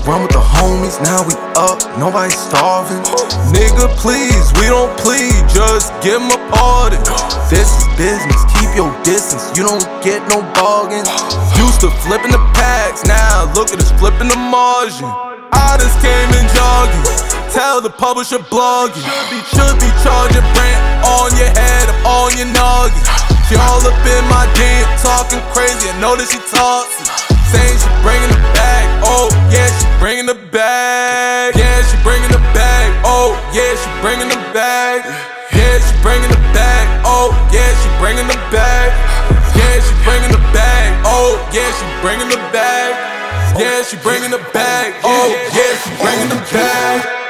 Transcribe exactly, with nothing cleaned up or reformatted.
run with the homies, now we up, nobody starving. Nigga, please, we don't plead, just give 'em a pardon. This is business, keep your distance, you don't get no bargain. Used to flipping the packs, now look at us flipping the margin. I just came in jogging, tell the publisher blogging. Should be charging rent on your head, up on your noggin. She all up in my D M, talking crazy, I know that she tossing. Saying she bringing the bag, oh yeah, she bringing the bag. Yeah, she bringing the bag, oh yeah, she bringing the bag. Yeah, she bringing the bag, oh yeah, she bringing the bag. Yeah, she bringing the bag, oh yeah, she bringing the bag. Yeah, she bringing the bag, oh yeah, she bringing the bag.